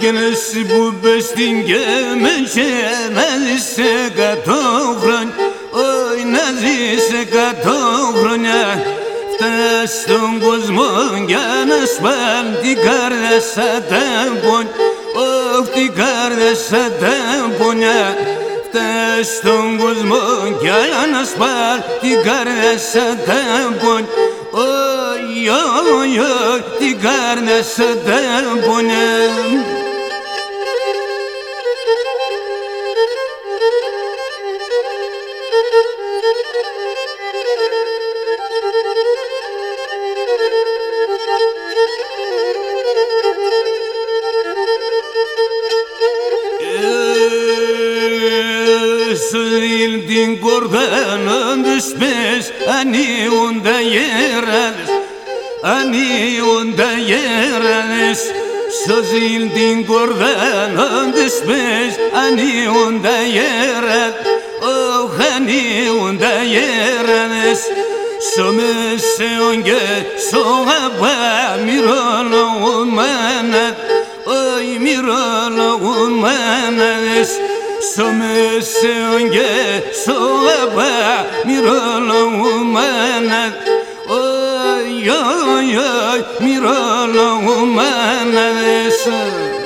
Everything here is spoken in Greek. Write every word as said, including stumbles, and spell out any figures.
Ογένεση που πες στην και με να ζεις εκατό χρόνια, όχι να ζεις εκατό χρόνια. Φτάς στον κόσμο για να σπάν την καρδιά σαν τα πόνια, όχι την καρδιά σαν τα πόνια. Φτάς στον κόσμο για να σπάν την καρδιά σαν τα πόνια, όχι, όχι, όχι, την καρδιά σαν τα πόνια. Την κορδάνα της πες ανοίγουν τα γέραδες, ανοίγουν τα γέραδες. Σωζήλ την κορδάνα της πες ανοίγουν τα γέραδες, όχ ανοίγουν τα γέραδες. Στο μεσαίον και στο γαπά μυρολογούν μάνας, όχι μυρολογούν μάνας. Στο μεσαίον και στο γαπά μυρολογούν μάνας, όχι, όχι, όχι, μυρολογούν μάνας.